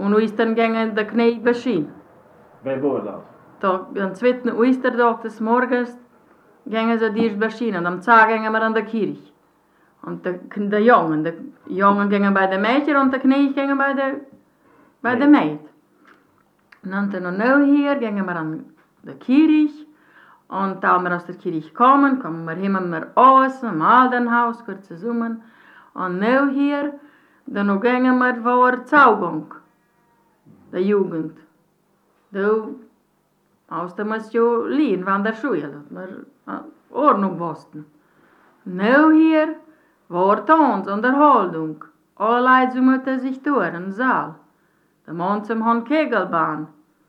Und Ostern gingen der Knecht beschien. Wer war das? Da, am zweiten Ostertag des Morgens gingen sie dirst beschien und am Tag gingen wir an der Kirche. Und die Jungen gingen bei der Mädchen und der Knecht gingen bei der Maid. Und dann noch hier gingen wir an der Kirche. Und da wir aus der Kirche kommen wir hin wir aus, im Altenhaus, kurz zusammen. Und noch hier, dann gingen wir vor Zaugung, der Jugend. Da, aus der Mission Lien von der Schule, dass wir Ordnung wussten. Noch hier war Tanz, Unterhaltung. Alle Leute summerten sich durch in den Saal. Der Mann zum Kegelbahn.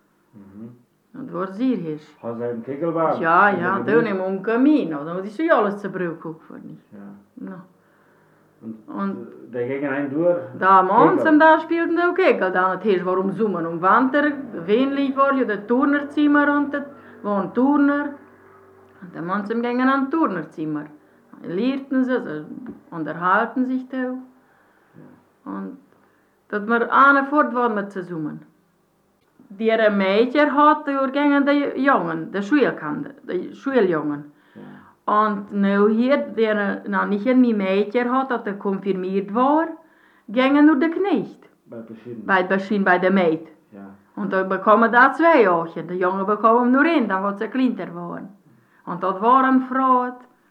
Und wo sie ist. Hast du einen Kegelbahn? Ja, da nehmen wir Camino. Da ist ja alles zu brauchen für mich. Ja. No. Und da gingen einen durch? Da Mann da spielten auch Kegel. Da natürlich warum Summen und Winter. Wenig war ja der Turnerzimmer und das waren Turner. Und der Mann gingen an Turnerzimmer. Lehrten sie unterhalten sich da. Und dat wir fort waren mit zusammen. Die Mädchen hat gingen die Jungen, die Schuljungen. Ja. Und nu hier, nicht ein Mädchen hat, dat konfirmiert war, gingen nur der Knecht. Bei der Maid. Ja. Und da bekommen da 2 Jahre. Die Jungen bekommen nur 1, dann wird sie kleiner waren. Und dat waren Frauen.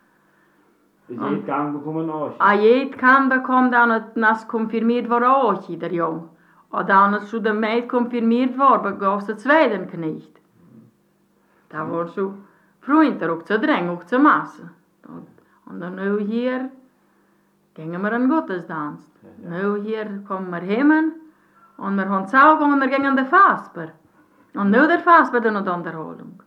Jeder kann bekommen auch. Jeder kann bekommen, dann als konfirmiert war auch der Jung. Und dann als der Maid konfirmiert war, begab es der zweiten Knecht. Da war so Freunde, auch zu drängen, auch zu massen. Und dann hier gingen wir an Gottesdienst. Ja. Hier kommen wir hin und wir haben Zaugung und wir gingen an den Fasper. Und nu der Fasper dann noch die Unterhaltung.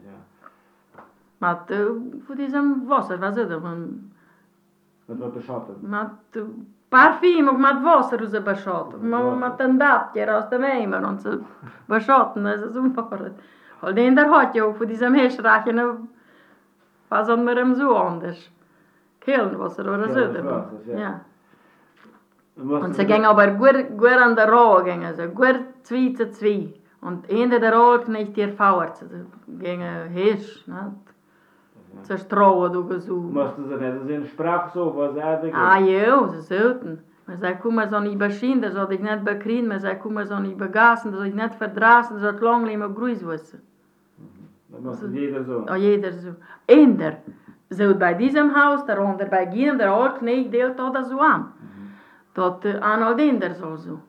Met voor diesem Wasser, was ist das? Met beschatten? Met Parfüm und mit Wasser aus der Beschattung. Mit dem Bettchen aus dem Eimer und so beschatten, das ist umfahrend. Und der hat ja auch von diesem Hirschrachen, was haben wir ihm so anders? Kehlenwasser oder so. Ja. Und sie gingen aber gut an der Rohr, gut 2 zu 2. Und hinter der Rohr nicht die Fauer, sie gingen Hirsch, ne? Zerstrauen oder so. Mussten sie nicht in Sprache so, was er ja, sie sollten. Man sagt, komm, man soll nicht beschien, das soll ich nicht bekriegen. Man sagt, komm, man soll nicht begassen, das soll ich nicht verdrassen, das soll lang nicht mehr grüß wissen. Das musste jeder so? Jeder so. Änder. So bei diesem Haus, darunter bei jedem, der Altknecht deelt das so an. Das an all Änder so.